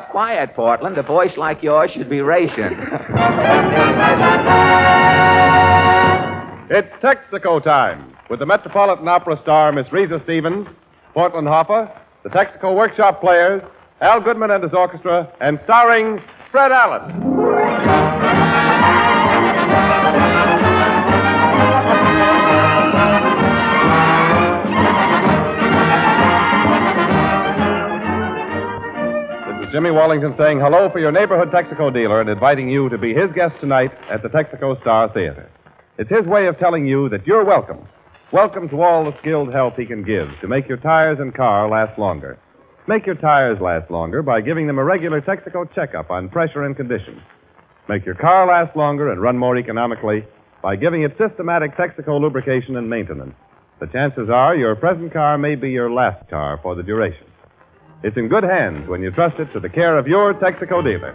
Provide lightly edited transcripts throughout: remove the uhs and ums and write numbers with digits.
Quiet, Portland. A voice like yours should be racing. It's Texaco time with the Metropolitan Opera star, Miss Risa Stevens, Portland Hoffa, the Texaco Workshop Players, Al Goodman and his orchestra, and starring Fred Allen. Jimmy Wallington saying hello for your neighborhood Texaco dealer and inviting you to be his guest tonight at the Texaco Star Theater. It's his way of telling you that you're welcome. Welcome to all the skilled help he can give to make your tires and car last longer. Make your tires last longer by giving them a regular Texaco checkup on pressure and condition. Make your car last longer and run more economically by giving it systematic Texaco lubrication and maintenance. The chances are your present car may be your last car for the duration. It's in good hands when you trust it to the care of your Texaco dealer.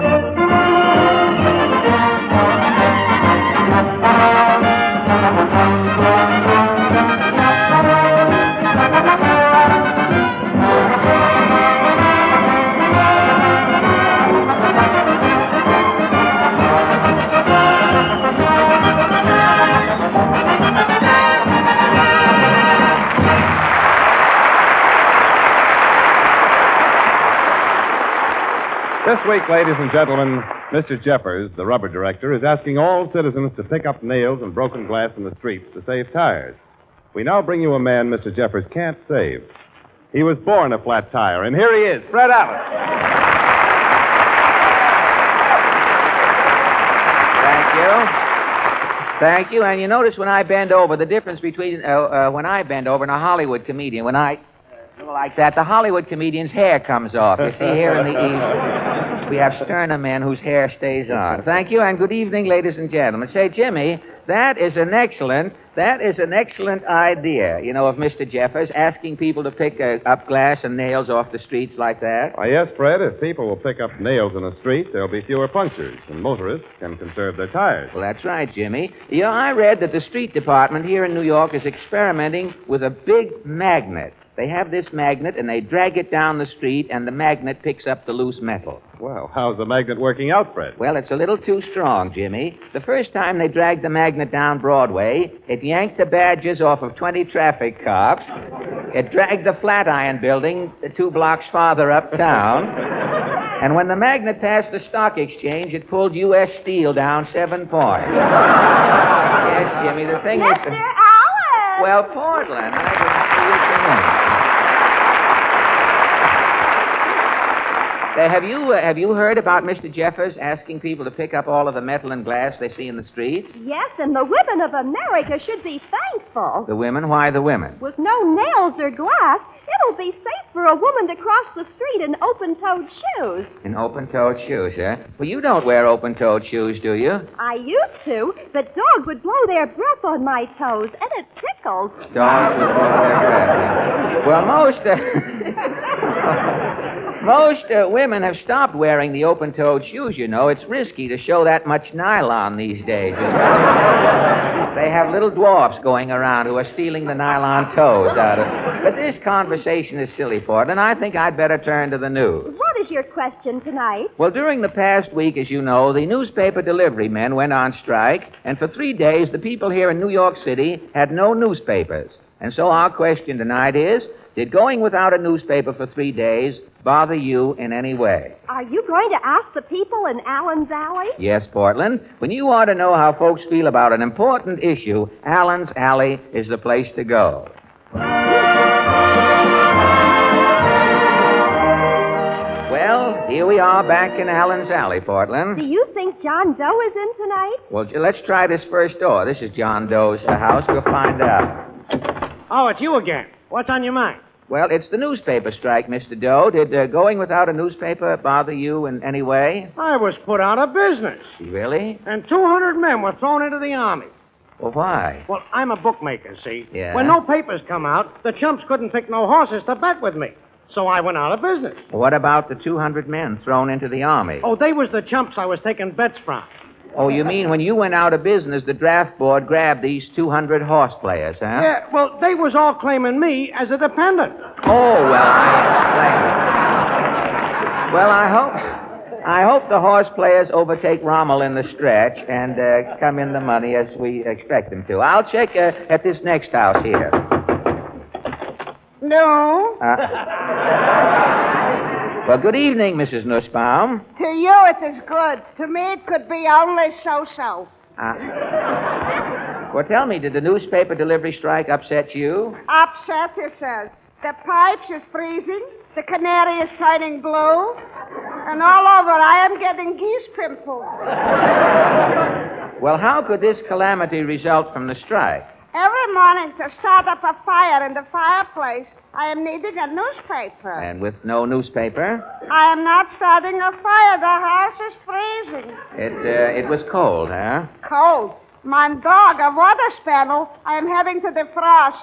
This week, ladies and gentlemen, Mr. Jeffers, the rubber director, is asking all citizens to pick up nails and broken glass in the streets to save tires. We now bring you a man Mr. Jeffers can't save. He was born a flat tire, and here he is, Fred Allen. Thank you. And you notice when I bend over, the difference between when I bend over and a Hollywood comedian, when I like that, the Hollywood comedian's hair comes off. You see, here in the East, we have sterner men whose hair stays on. Thank you, and good evening, ladies and gentlemen. Say, Jimmy, that is an excellent idea, you know, of Mr. Jeffers, asking people to pick up glass and nails off the streets like that. Why, yes, Fred, if people will pick up nails in the street, there'll be fewer punctures, and motorists can conserve their tires. Well, that's right, Jimmy. You know, I read that the street department here in New York is experimenting with a big magnet. They have this magnet, and they drag it down the street, and the magnet picks up the loose metal. Well, how's the magnet working out, Fred? Well, it's a little too strong, Jimmy. The first time they dragged the magnet down Broadway, it yanked the badges off of 20 traffic cops. It dragged the Flatiron Building 2 blocks farther uptown. And when the magnet passed the stock exchange, it pulled U.S. Steel down 7 points. Yes, Jimmy, the thing is... Mr. Allen! Well, Portland, I didn't see you tonight. Have you heard about Mr. Jeffers asking people to pick up all of the metal and glass they see in the streets? Yes, and the women of America should be thankful. The women? Why the women? With no nails or glass, it'll be safe for a woman to cross the street in open-toed shoes. In open-toed shoes, huh? Well, you don't wear open-toed shoes, do you? I used to, but dogs would blow their breath on my toes, and it tickles. Dogs would blow their breath. Well, most women have stopped wearing the open-toed shoes, you know. It's risky to show that much nylon these days. You know? They have little dwarfs going around who are stealing the nylon toes out of... But this conversation is silly, Portland. I think I'd better turn to the news. What is your question tonight? Well, during the past week, as you know, the newspaper delivery men went on strike, and for 3 days, the people here in New York City had no newspapers. And so our question tonight is, did going without a newspaper for 3 days bother you in any way? Are you going to ask the people in Allen's Alley? Yes, Portland. When you want to know how folks feel about an important issue, Allen's Alley is the place to go. Well, here we are back in Allen's Alley, Portland. Do you think John Doe is in tonight? Well, let's try this first door. This is John Doe's house. We'll find out. Oh, it's you again. What's on your mind? Well, it's the newspaper strike, Mr. Doe. Did going without a newspaper bother you in any way? I was put out of business. Really? And 200 men were thrown into the Army. Well, why? Well, I'm a bookmaker, see? Yeah. When no papers come out, the chumps couldn't pick no horses to bet with me. So I went out of business. What about the 200 men thrown into the Army? Oh, they was the chumps I was taking bets from. Oh, you mean when you went out of business, the draft board grabbed these 200 horse players, huh? Yeah, well, they was all claiming me as a dependent. Oh, well, I explained. Well, I hope the horse players overtake Rommel in the stretch and come in the money as we expect them to. I'll check at this next house here. No. Well, good evening, Mrs. Nussbaum. To you it is good. To me it could be only so-so. Well, tell me, did the newspaper delivery strike upset you? Upset, it says. The pipes is freezing, the canary is turning blue, and all over I am getting geese pimples. Well, how could this calamity result from the strike? Every morning to start up a fire in the fireplace, I am needing a newspaper. And with no newspaper? I am not starting a fire. The house is freezing. It was cold, huh? Cold. My dog, a water spaniel, I am having to defrost.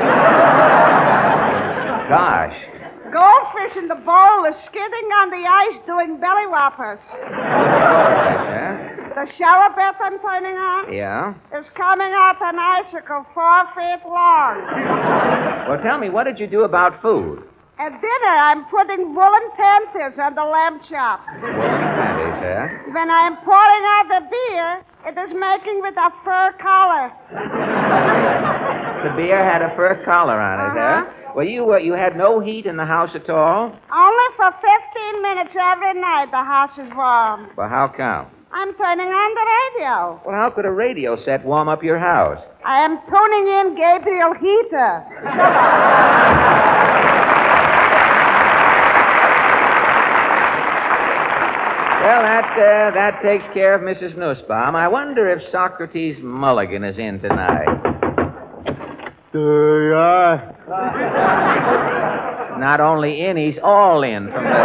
Gosh. Goldfish in the bowl is skidding on the ice doing belly whoppers. Huh? The shower bath I'm turning on Yeah? is coming out an icicle 4 feet long. Well, tell me, what did you do about food? At dinner, I'm putting woolen panties on the lamb chop. Panties, huh? When I'm pouring out the beer, it is making with a fur collar. The beer had a fur collar on it, huh? Well, you had no heat in the house at all? Only for 15 minutes every night the house is warm. Well, how come? I'm turning on the radio. Well, how could a radio set warm up your house? I am tuning in Gabriel Heater. Well, that takes care of Mrs. Nussbaum. I wonder if Socrates Mulligan is in tonight. Not only in, he's all in.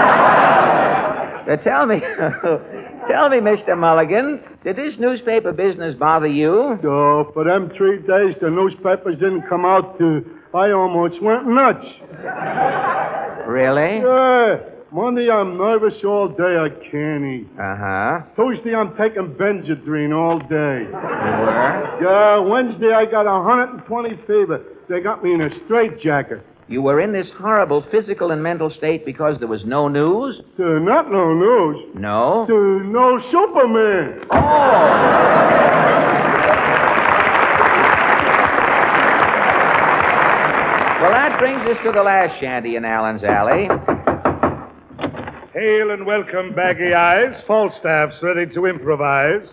Tell me, Mr. Mulligan, did this newspaper business bother you? Oh, for them 3 days the newspapers didn't come out I almost went nuts. Really? Yeah. Monday I'm nervous all day, I can't eat. Uh-huh. Tuesday I'm taking Benadryl all day. You were? Yeah, Wednesday I got 120 fever. They got me in a straitjacket. You were in this horrible physical and mental state because there was no news? Not no news. No? No Superman. Oh! Well, that brings us to the last shanty in Allen's Alley. Hail and welcome, Baggy Eyes. Falstaff's ready to improvise.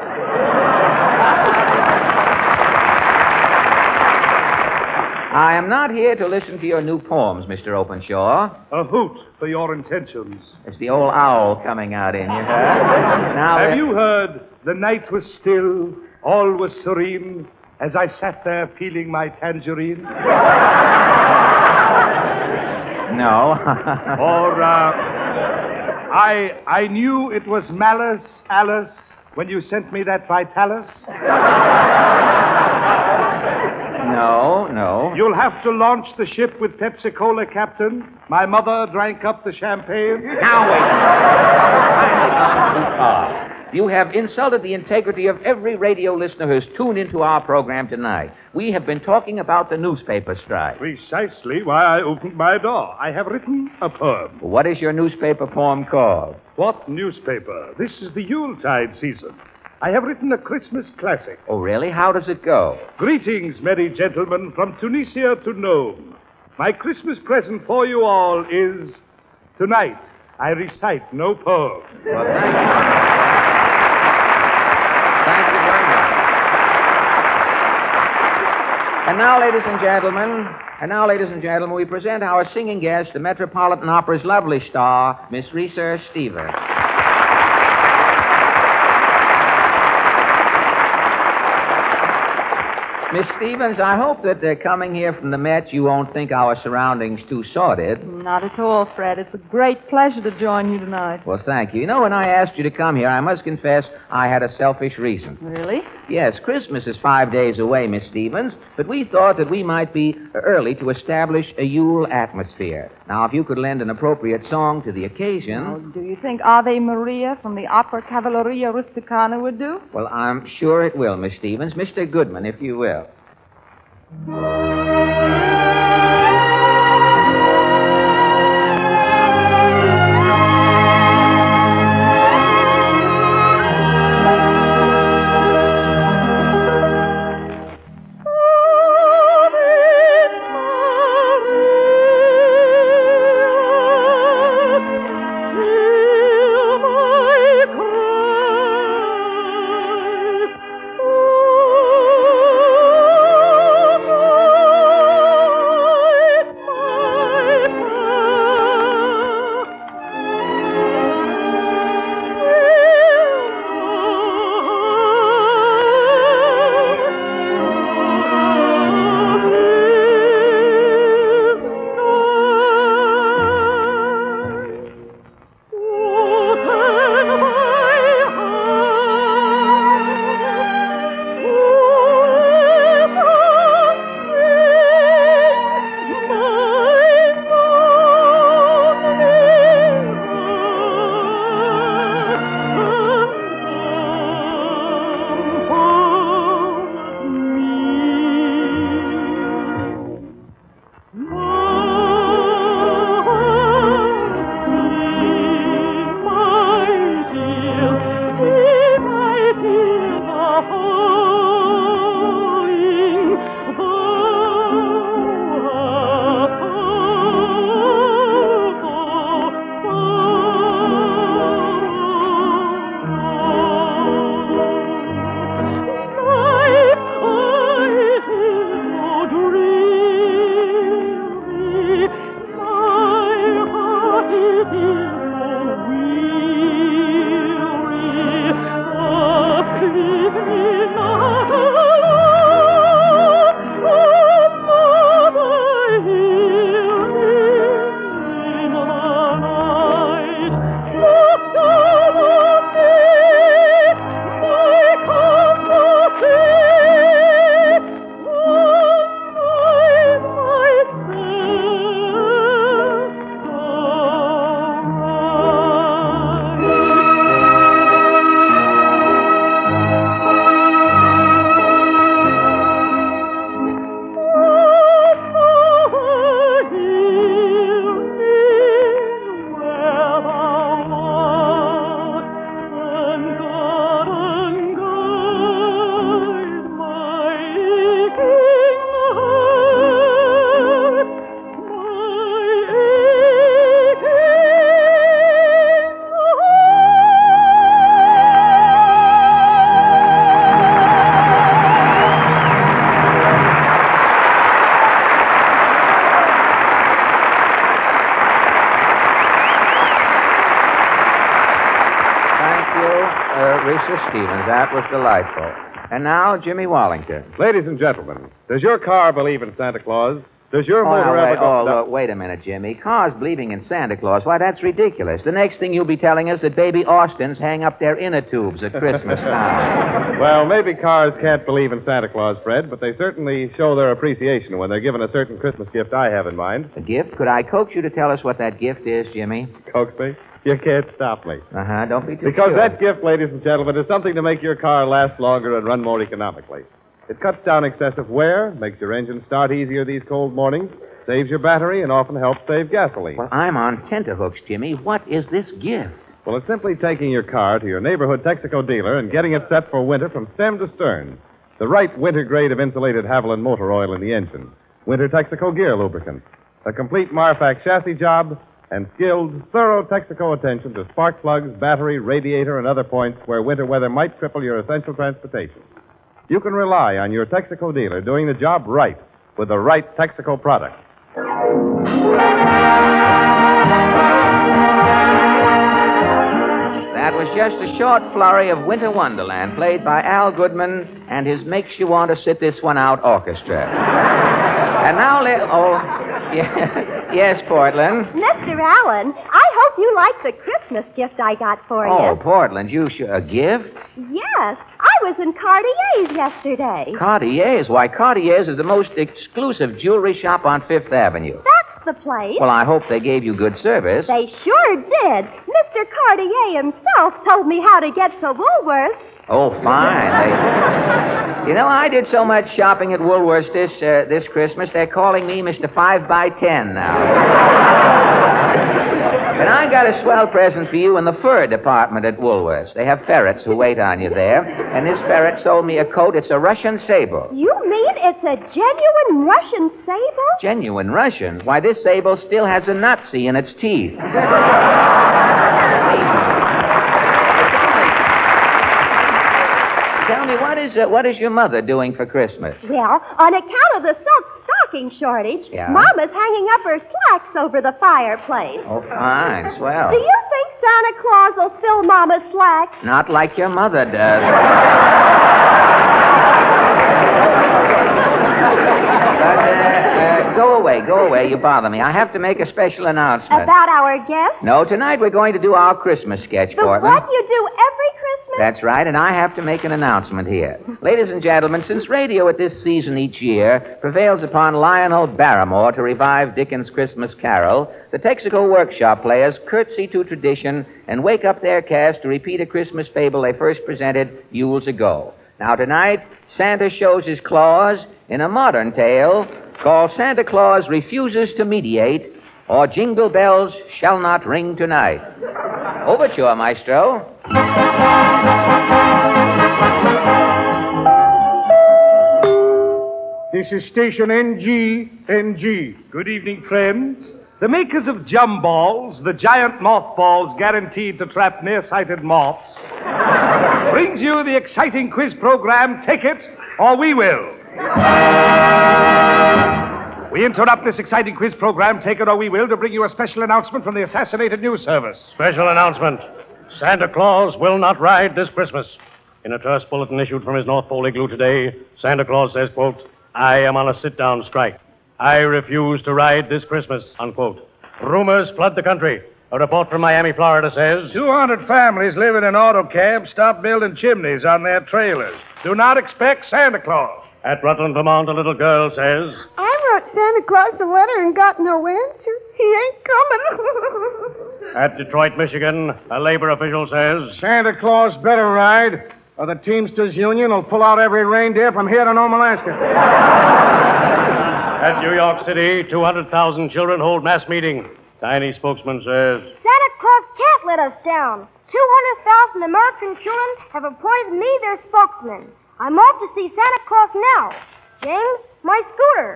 I am not here to listen to your new poems, Mr. Openshaw. A hoot for your intentions. It's the old owl coming out in you, huh? Now, Have you heard? The night was still, all was serene, as I sat there peeling my tangerine. No. Or, I knew it was malice, Alice, when you sent me that Vitalis. No. You'll have to launch the ship with Pepsi-Cola, Captain. My mother drank up the champagne. Now, wait. Finally gone too far. You have insulted the integrity of every radio listener who's tuned into our program tonight. We have been talking about the newspaper strike. Precisely why I opened my door. I have written a poem. What is your newspaper poem called? What newspaper? This is the Yuletide season. I have written a Christmas classic. Oh, really? How does it go? Greetings, merry gentlemen, from Tunisia to Nome. My Christmas present for you all is, tonight, I recite no poem. Well, thank you. Thank you very much. And now, ladies and gentlemen, we present our singing guest, the Metropolitan Opera's lovely star, Miss Reese Stevens. Miss Stevens, I hope that coming here from the Met, you won't think our surroundings too sordid. Not at all, Fred. It's a great pleasure to join you tonight. Well, thank you. You know, when I asked you to come here, I must confess I had a selfish reason. Really? Yes, Christmas is 5 days away, Miss Stevens, but we thought that we might be early to establish a Yule atmosphere. Now, if you could lend an appropriate song to the occasion... Oh, do you think Ave Maria from the Opera Cavalleria Rusticana would do? Well, I'm sure it will, Miss Stevens. Mr. Goodman, if you will. Stevens. That was delightful. And now, Jimmy Wallington. Ladies and gentlemen, does your car believe in Santa Claus? Does your motor ever go... Look, wait a minute, Jimmy. Cars believing in Santa Claus, why, that's ridiculous. The next thing you'll be telling us that baby Austins hang up their inner tubes at Christmas time. Well, maybe cars can't believe in Santa Claus, Fred, but they certainly show their appreciation when they're given a certain Christmas gift I have in mind. A gift? Could I coax you to tell us what that gift is, Jimmy? Coax me? You can't stop me. Uh-huh, don't be too Because sure. that gift, ladies and gentlemen, is something to make your car last longer and run more economically. It cuts down excessive wear, makes your engine start easier these cold mornings, saves your battery, and often helps save gasoline. Well, I'm on tenterhooks, Jimmy. What is this gift? Well, it's simply taking your car to your neighborhood Texaco dealer and getting it set for winter from stem to stern. The right winter grade of insulated Haviland motor oil in the engine. Winter Texaco gear lubricant. A complete Marfac chassis job, and skilled, thorough Texaco attention to spark plugs, battery, radiator, and other points where winter weather might cripple your essential transportation. You can rely on your Texaco dealer doing the job right with the right Texaco product. That was just a short flurry of Winter Wonderland played by Al Goodman and his Makes You Want to Sit This One Out orchestra. And now, yes, Portland. Mr. Allen, I hope you like the Christmas gift I got for you. Oh, Portland, a gift? Yes, I was in Cartier's yesterday. Cartier's? Why, Cartier's is the most exclusive jewelry shop on Fifth Avenue. That's the place. Well, I hope they gave you good service. They sure did. Mr. Cartier himself told me how to get to Woolworth's. Oh, fine. You know, I did so much shopping at Woolworth's this Christmas, they're calling me Mr. 5x10 now. And I got a swell present for you in the fur department at Woolworth's. They have ferrets who wait on you there. And this ferret sold me a coat. It's a Russian sable. You mean it's a genuine Russian sable? Genuine Russian? Why, this sable still has a Nazi in its teeth. Tell me, what is your mother doing for Christmas? Well, on account of the silk stocking shortage, Yeah? Mama's hanging up her slacks over the fireplace. Oh, fine, swell. Do you think Santa Claus will fill Mama's slacks? Not like your mother does. But, go away. You bother me. I have to make a special announcement. About our guest? No, tonight we're going to do our Christmas sketch, The Portland. what you do every Christmas? That's right, and I have to make an announcement here. Ladies and gentlemen, since radio at this season each year prevails upon Lionel Barrymore to revive Dickens' Christmas Carol, the Texaco Workshop players curtsy to tradition and wake up their cast to repeat a Christmas fable they first presented years ago. Now, tonight, Santa shows his claws in a modern tale called Santa Claus Refuses to Mediate, or Jingle Bells Shall Not Ring Tonight. Overture, Maestro. This is station NG. Good evening, friends. The makers of Jumballs, the giant mothballs guaranteed to trap nearsighted moths, brings you the exciting quiz program, Take It or We Will. We interrupt this exciting quiz program, Take It or We Will, to bring you a special announcement from the Assassinated News Service. Special announcement. Santa Claus will not ride this Christmas. In a terse bulletin issued from his North Pole igloo today, Santa Claus says, quote, I am on a sit-down strike. I refuse to ride this Christmas, unquote. Rumors flood the country. A report from Miami, Florida says... 200 families living in auto cabs stopped building chimneys on their trailers. Do not expect Santa Claus. At Rutland, Vermont, a little girl says... I wrote Santa Claus a letter and got no answer. He ain't coming. At Detroit, Michigan, a labor official says... Santa Claus better ride, or the Teamsters Union will pull out every reindeer from here to Nome, Alaska. At New York City, 200,000 children hold mass meeting. Tiny spokesman says... Santa Claus can't let us down. 200,000 American children have appointed me their spokesman. I'm off to see Santa Claus now. James, my scooter.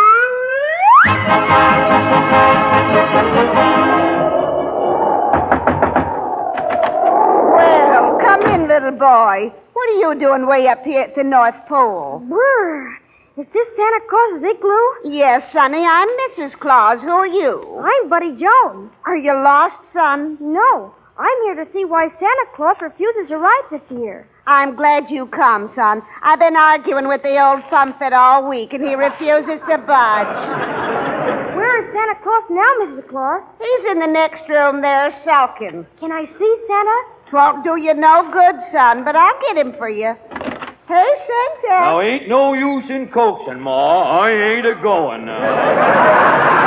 Well, come in, little boy. What are you doing way up here at the North Pole? Brr. Is this Santa Claus's igloo? Yes, Sonny, I'm Mrs. Claus. Who are you? I'm Buddy Jones. Are you lost, son? No, I'm here to see why Santa Claus refuses to ride this year. I'm glad you come, son. I've been arguing with the old thumpet all week, and he refuses to budge. Where is Santa Claus now, Mrs. Claus? He's in the next room there, sulking. Can I see Santa? 'Twon't do you no good, son, but I'll get him for you. Hey, Santa. Now, ain't no use in coaxing, Ma. I ain't a-going now.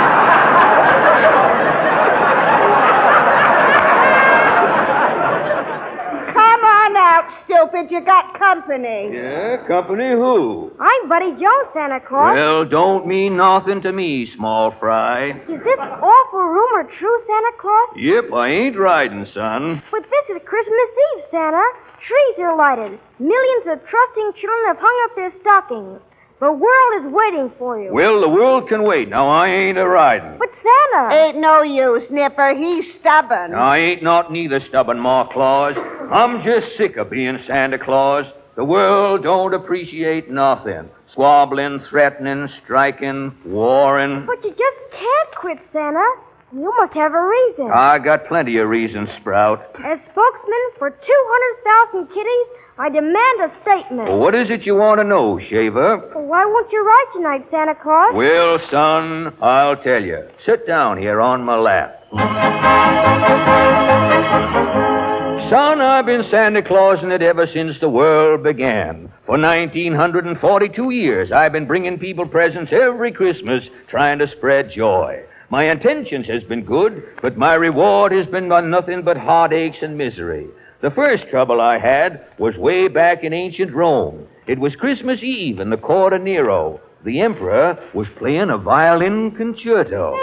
Stupid, you got company. Yeah, company who? I'm Buddy Jones, Santa Claus. Well, don't mean nothing to me, small fry. Is this awful rumor true, Santa Claus? Yep, I ain't riding, son. But this is Christmas Eve, Santa. Trees are lighted. Millions of trusting children have hung up their stockings. The world is waiting for you. Well, the world can wait. Now, I ain't a-riding. But Santa... Ain't no use, Nipper. He's stubborn. Now, I ain't not neither stubborn, Ma Claus. I'm just sick of being Santa Claus. The world don't appreciate nothing. Squabbling, threatening, striking, warring. But you just can't quit, Santa. You must have a reason. I got plenty of reasons, Sprout. As spokesman for 200,000 kitties, I demand a statement. Well, what is it you want to know, Shaver? Why won't you ride tonight, Santa Claus? Well, son, I'll tell you. Sit down here on my lap. Son, I've been Santa Clausing it ever since the world began. For 1942 years, I've been bringing people presents every Christmas, trying to spread joy. My intentions has been good, but my reward has been on nothing but heartaches and misery. The first trouble I had was way back in ancient Rome. It was Christmas Eve in the court of Nero. The emperor was playing a violin concerto.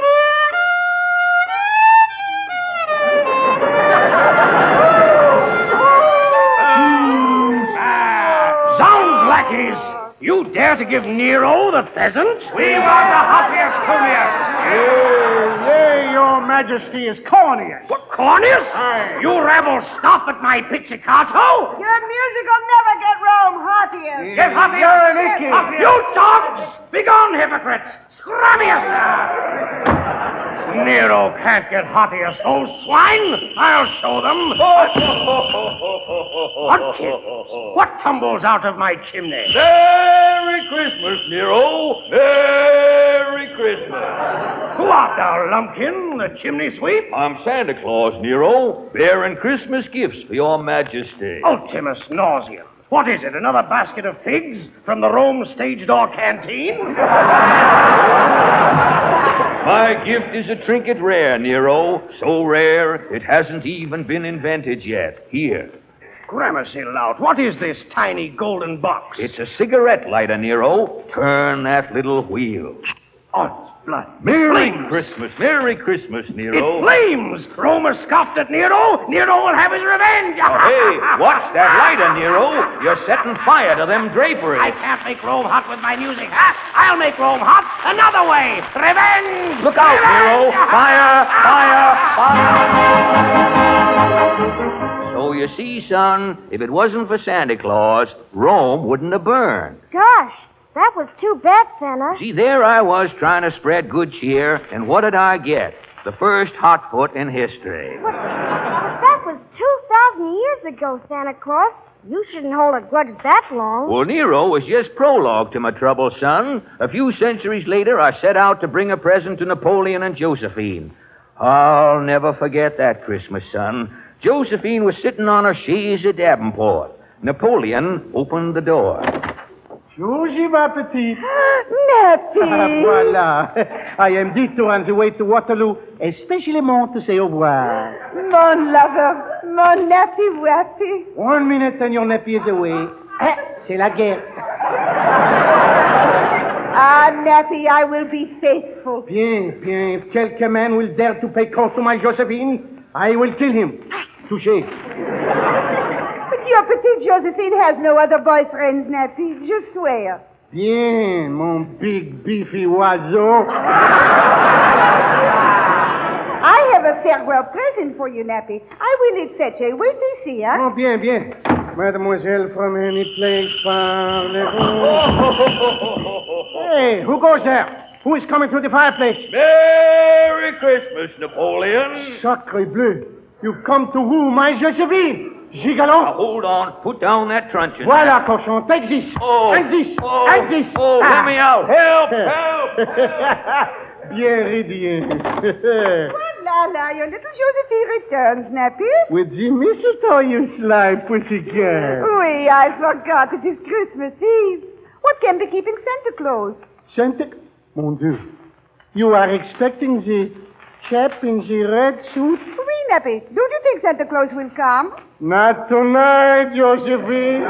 Zounds, lackeys! You dare to give Nero the pheasant? We want the happiest Cornelius. Yea, your majesty is Cornelius. What, Cornelius? Aye. You rebels, stop at my pizzicato! Your music will never get Rome happier. Get happier! You're an icky. You dogs! Begone, hypocrites! Scramius! Nero can't get haughtier, old swine! I'll show them! What kids? What tumbles out of my chimney? Merry Christmas, Nero! Merry Christmas! Who art thou, lumpkin, the chimney sweep? I'm Santa Claus, Nero, bearing Christmas gifts for your majesty. Ultimus nausea. What is it, another basket of figs from the Rome stage door canteen? My gift is a trinket rare, Nero. So rare, it hasn't even been invented yet. Here. Gramercy lout, what is this tiny golden box? It's a cigarette lighter, Nero. Turn that little wheel. Oh, blood. Merry Flames. Christmas, Merry Christmas, Nero. It flames! Rome has scoffed at Nero. Nero will have his revenge. Oh, hey, watch that lighter, Nero. You're setting fire to them draperies. I can't make Rome hot with my music, huh? I'll make Rome hot another way. Revenge! Look out, Revenge! Nero. Fire, fire, fire. So you see, son, if it wasn't for Santa Claus, Rome wouldn't have burned. Gosh, that was too bad, Santa. See, there I was trying to spread good cheer, and what did I get? The first hot foot in history. But that was 2,000 years ago, Santa Claus. You shouldn't hold a grudge that long. Well, Nero was just prologue to my trouble, son. A few centuries later, I set out to bring a present to Napoleon and Josephine. I'll never forget that Christmas, son. Josephine was sitting on her chaise at Davenport. Napoleon opened the door. Josie, ma petite. Nappy. Voilà. I am detour on the way to Waterloo, especially to say au revoir. Mon lover, mon nappy-wappy. 1 minute and your nappy is away. C'est la guerre. Ah, Nappy, I will be faithful. Bien, bien. If quelques man will dare to pay court to my Josephine, I will kill him. Touché. But your petite Josephine has no other boyfriends, Nappy. Je swear. Bien, mon big beefy oiseau. I have a farewell present for you, Nappy. I will fetch you. Wait and see, huh? Oh, bien, bien. Mademoiselle from any place, parlez-vous? Hey, who goes there? Who is coming through the fireplace? Merry Christmas, Napoleon. Sacre bleu. You've come to who, my Josephine? Gigolo? Hold on. Put down that truncheon. Voilà, cochon. Take this. Oh. And this. Oh. And this. Oh, let me out. Help! Help! Bien, rien. La, your little Josephine returns, Nappy. With the mistletoe you slide, pussycat. Oui, I forgot it is Christmas Eve. What can be keeping Santa Claus? Santa... Mon Dieu. You are expecting the chap in the red suit? Oui, Nappy. Don't you think Santa Claus will come? Not tonight, Josephine.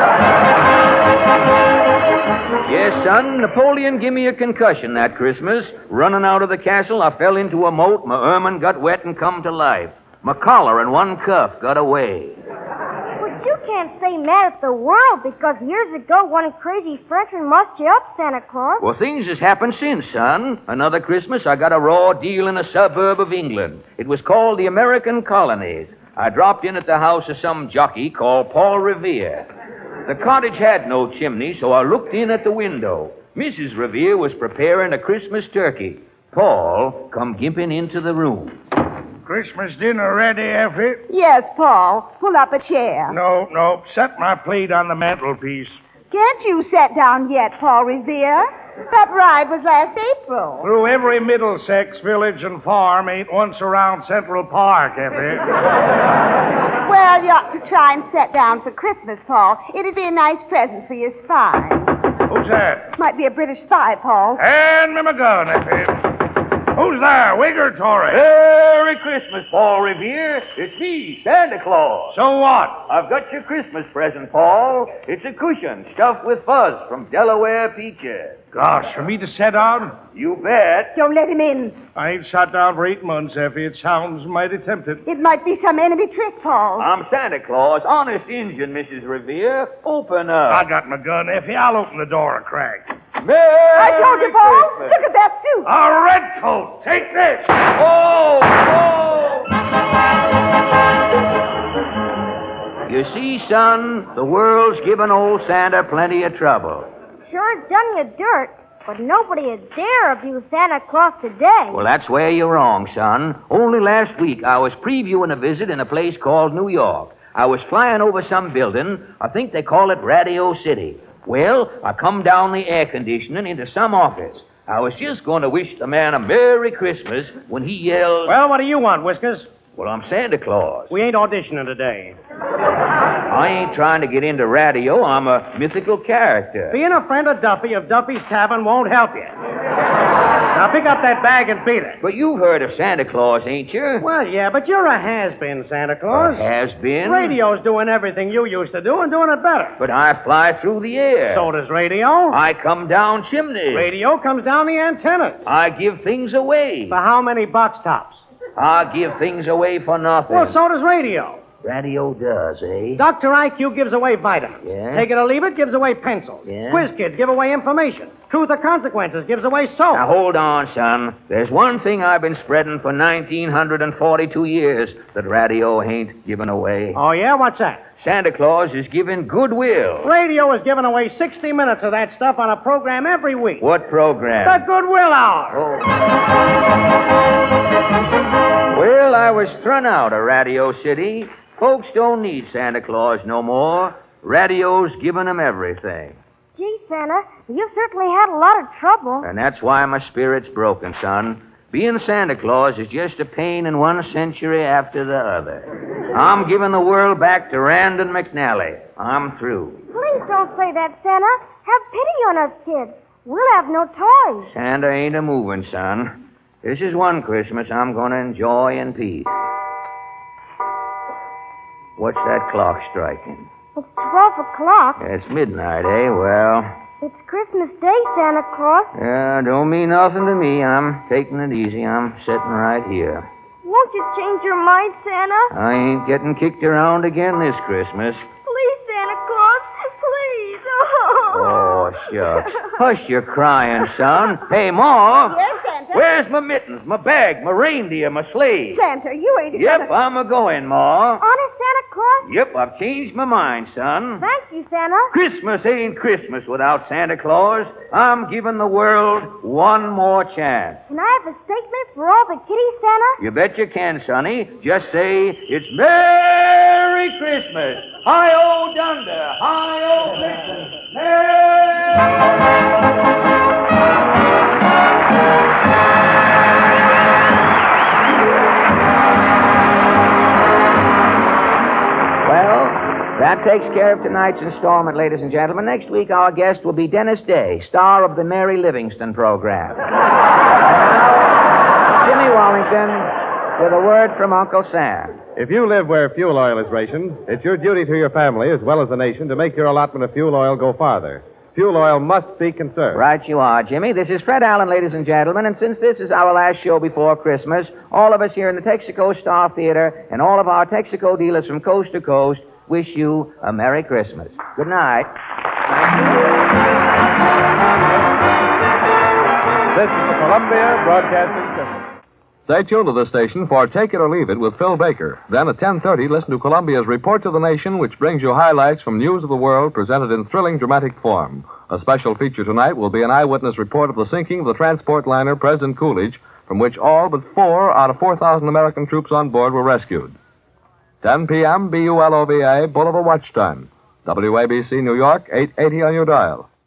Yes, son. Napoleon give me a concussion that Christmas. Running out of the castle, I fell into a moat. My ermine got wet and come to life. My collar and one cuff got away. But you can't say mad at the world because years ago one crazy Frenchman mussed you up, Santa Claus. Well, things has happened since, son. Another Christmas, I got a raw deal in a suburb of England. It was called the American Colonies. I dropped in at the house of some jockey called Paul Revere. The cottage had no chimney, so I looked in at the window. Mrs. Revere was preparing a Christmas turkey. Paul come gimping into the room. Christmas dinner ready, Effie? Yes, Paul. Pull up a chair. No. Set my plate on the mantelpiece. Can't you sit down yet, Paul Revere? That ride was last April. Through every Middlesex village and farm ain't once around Central Park, Effie. Well, you ought to try and sit down for Christmas, Paul. It'd be a nice present for your spy. Who's that? Might be a British spy, Paul. Hand me my gun, Effie. Who's there, Whig or Tory? Merry Christmas, Paul Revere. It's me, Santa Claus. So what? I've got your Christmas present, Paul. It's a cushion stuffed with fuzz from Delaware peaches. Gosh, for me to sit down? You bet. Don't let him in. I ain't sat down for 8 months, Effie. It sounds mighty tempting. It might be some enemy trick, Paul. I'm Santa Claus, honest Injun, Mrs. Revere. Open up. I got my gun, Effie. I'll open the door a crack. Merry I told you, Paul. Christmas. Look at that suit. A redcoat! Take this! Oh! You see, son, the world's given old Santa plenty of trouble. Sure done you dirt, but nobody would dare abuse Santa Claus today. Well, that's where you're wrong, son. Only last week I was previewing a visit in a place called New York. I was flying over some building. I think they call it Radio City. Well, I come down the air conditioning into some office. I was just going to wish the man a Merry Christmas when he yelled... Well, what do you want, Whiskers? Well, I'm Santa Claus. We ain't auditioning today. I ain't trying to get into radio. I'm a mythical character. Being a friend of Duffy of Duffy's Tavern won't help you. Now pick up that bag and beat it. But you've heard of Santa Claus, ain't you? Well, yeah, but you're a has-been, Santa Claus. Has been. Radio's doing everything you used to do and doing it better. But I fly through the air. So does radio. I come down chimneys. Radio comes down the antennas. I give things away. For how many box tops? I give things away for nothing. Well, so does radio. Radio does, eh? Dr. IQ gives away vitamins. Yeah? Take it or leave it gives away pencils. Yeah? Quiz Kids give away information. Truth or Consequences gives away soap. Now, hold on, son. There's one thing I've been spreading for 1,942 years that radio ain't giving away. Oh, yeah? What's that? Santa Claus is giving goodwill. Radio is giving away 60 minutes of that stuff on a program every week. What program? The Goodwill Hour. Oh. Well, I was thrown out of Radio City. Folks don't need Santa Claus no more. Radio's giving them everything. Gee, Santa, you've certainly had a lot of trouble. And that's why my spirit's broken, son. Being Santa Claus is just a pain in one century after the other. I'm giving the world back to Randon McNally. I'm through. Please don't say that, Santa. Have pity on us kids. We'll have no toys. Santa ain't a moving, son. This is one Christmas I'm going to enjoy in peace. What's that clock striking? It's 12 o'clock. It's midnight, eh? Well... It's Christmas Day, Santa Claus. Yeah, don't mean nothing to me. I'm taking it easy. I'm sitting right here. Won't you change your mind, Santa? I ain't getting kicked around again this Christmas. Please, Santa Claus. Please. Oh, shucks. Hush your crying, son. Hey, Ma. Yes, Santa. Santa. Where's my mittens, my bag, my reindeer, my sleigh? Santa, you ain't Yep, I'm a-going, Ma. Honest, Santa Claus? Yep, I've changed my mind, son. Thank you, Santa. Christmas ain't Christmas without Santa Claus. I'm giving the world one more chance. Can I have a statement for all the kiddies, Santa? You bet you can, Sonny. Just say, it's Merry Christmas. Hi-O Dunder, hi-O Blitzen. Well, that takes care of tonight's installment, ladies and gentlemen. Next week, our guest will be Dennis Day, star of the Mary Livingston program. Now, Jimmy Wallington with a word from Uncle Sam. If you live where fuel oil is rationed, it's your duty to your family as well as the nation to make your allotment of fuel oil go farther. Fuel oil must be conserved. Right you are, Jimmy. This is Fred Allen, ladies and gentlemen, and since this is our last show before Christmas, all of us here in the Texaco Star Theater and all of our Texaco dealers from coast to coast wish you a Merry Christmas. Good night. This is the Columbia Broadcasting System. Stay tuned to this station for Take It or Leave It with Phil Baker. Then at 10:30, listen to Columbia's Report to the Nation, which brings you highlights from news of the world presented in thrilling dramatic form. A special feature tonight will be an eyewitness report of the sinking of the transport liner President Coolidge, from which all but 4 out of 4,000 American troops on board were rescued. 10 p.m., BULOVA, Bulletin Watch Time. WABC, New York, 880 on your dial.